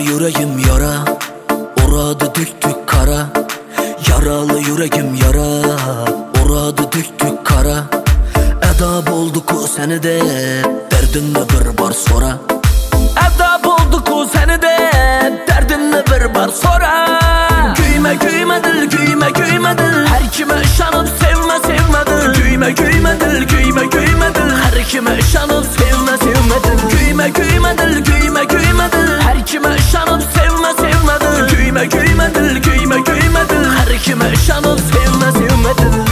yüreğim yara, oradı döktük kara. Yaralı yüreğim yara, oradı döktük kara. Edab olduk o seni de, derdinle bir bar sonra. Edab olduk o seni de, derdinle bir bar sonra. Gülme gülme dil, gülme gülme dil, her kime şanıp sevme sevme dil. Gülme gülme dil, gülme gülme dil, her kime şanıp sevme sevme dil. Gülme gülme dil, gülme gülme dil, her kime şanıp sevme sevme dil. Gülme gülme dil, gülme gülme dil, her kime şanıp sevme sevme dil.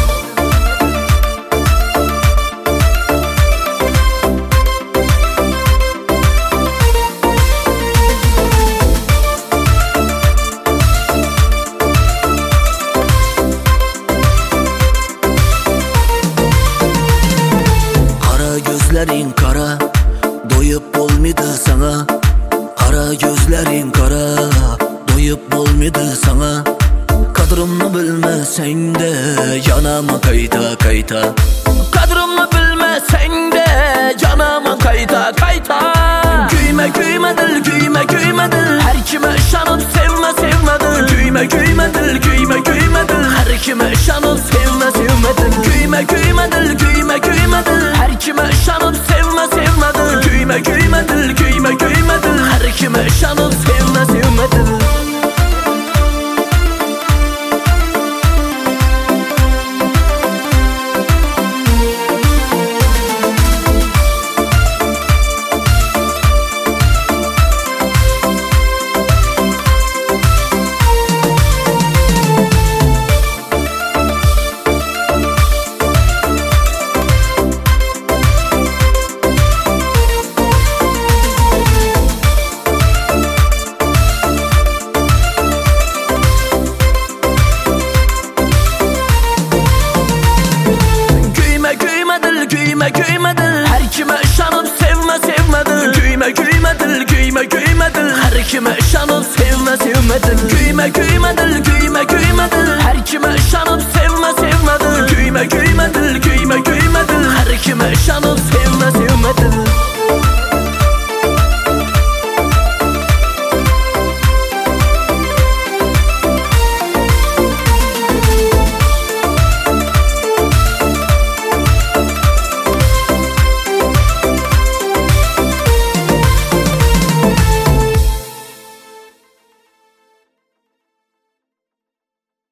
Gözlerin kara, doyup olmadı sana. Kara gözlerin kara, doyup olmadı sana. Kadrımını bilmesen de yanama kayta kayta. Kadrımını bilmesen de yanama kayta kayta. Gülme gülme dil, gülme gülme dil, her kime şanıp sevme sevme dil. Gülme gülme dil, gülme gülme dil, her kime şanıp sevme sevme dil. Gülme gülme dil, gülme gülme dil, her kime şanıp sevme sevme dil. Gülme gülme dil, gülme gülme dil, her kime şanıp sevme sevme dil. Gülme gülme dil, her kime şanıp sevme sevme dil. Gülme gülme dil, gülme gülme dil, her kime şanıp sevme sevme dil. Gülme gülme dil, gülme gülme dil, her kime şanıp sevme sevme dil. Gülme gülme dil, gülme gülme dil, her kime şanıp